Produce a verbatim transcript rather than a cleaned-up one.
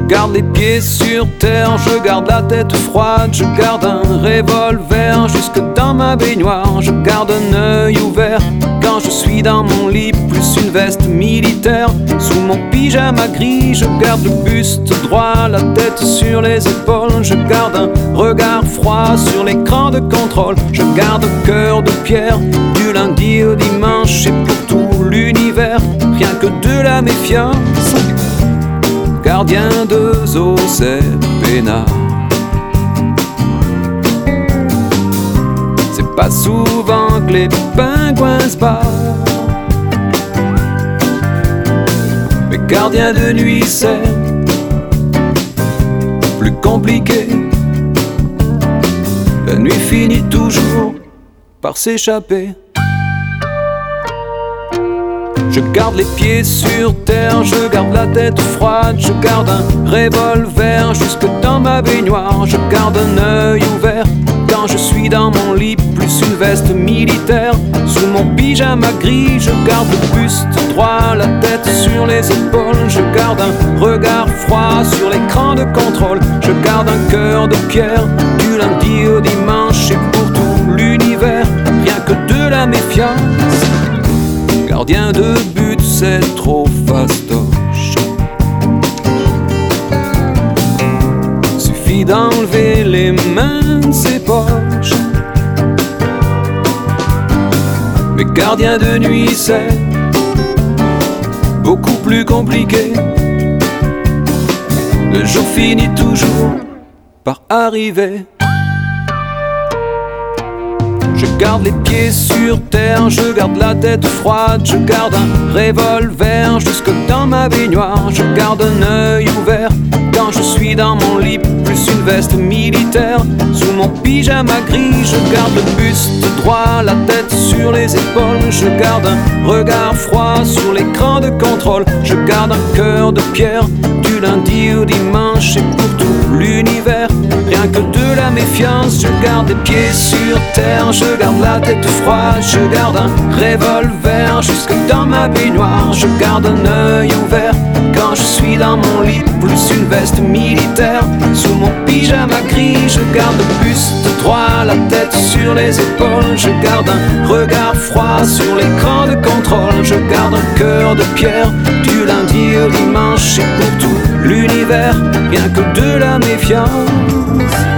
garde les pieds sur terre, je garde la tête froide, je garde un revolver jusque dans ma baignoire. Je garde un œil ouvert quand je suis dans mon lit, plus une veste militaire sous mon pyjama gris. Je garde le buste droit, la tête sur les épaules. Je garde un regard froid sur l'écran de contrôle. Je garde un cœur de pierre du lundi au dimanche, et pour tout l'univers, rien que de la méfiance. Gardien de zoo, c'est peinard. C'est pas souvent que les pingouins se battent, mais gardien de nuit, c'est plus compliqué. La nuit finit toujours par s'échapper. Je garde les pieds sur terre, je garde la tête froide, je garde un revolver jusque dans ma baignoire. Je garde un œil ouvert quand je suis dans mon lit, plus une veste militaire sous mon pyjama gris. Je garde le buste droit, la tête sur les épaules. Je garde un regard froid sur l'écran de contrôle. Je garde un cœur de pierre du lundi au dimanche, et pour tout l'univers, rien que de la méfiance. Gardien de but, c'est trop fastoche. Suffit d'enlever les mains de ses poches. Mais gardien de nuit, c'est beaucoup plus compliqué. Le jour finit toujours par arriver. Je garde les pieds sur terre, je garde la tête froide, je garde un revolver jusque dans ma baignoire. Je garde un œil ouvert quand je suis dans mon lit, plus une veste militaire sous mon pyjama gris. Je garde le buste droit, la tête sur les épaules. Je garde un regard froid sur l'écran de contrôle. Je garde un cœur de pierre du lundi au dimanche, et pour tout l'univers, rien que de la méfiance. Je garde les pieds sur terre, je garde la tête froide, je garde un revolver jusque dans ma baignoire. Je garde un œil ouvert quand je suis dans mon lit, plus une veste militaire sous mon pyjama gris. Je garde le buste droit, la tête sur les épaules. Je garde un regard froid sur l'écran de contrôle. Je garde un cœur de pierre du lundi au dimanche, et pour tout l'univers, rien que de la méfiance.